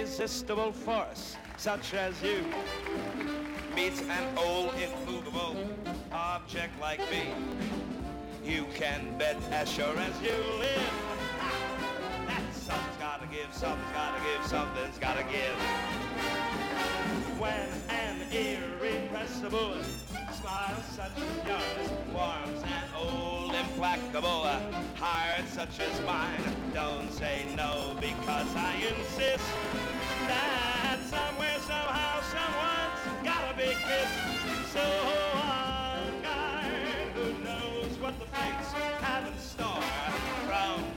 irresistible force such as you meets an old immovable object like me, you can bet as sure as you live that something's gotta give, something's gotta give, something's gotta give. When an irrepressible smile such as yours warms an old implacable heart such as mine, don't say no because I insist